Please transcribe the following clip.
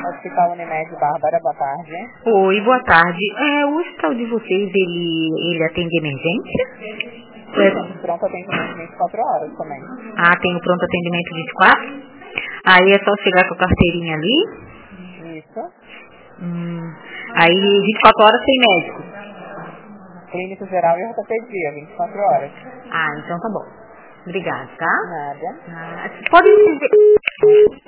Hospital Unimed Bárbara, boa tarde. Oi, boa tarde. O hospital de vocês, ele atende emergência? Tem pronto atendimento 24 horas também. Tem o pronto atendimento 24? Aí é só chegar com a carteirinha ali? Isso. Aí 24 horas tem médico? Clínico geral e ortopedia, 24 horas. Então tá bom. Obrigada, tá? Nada. Pode me dizer...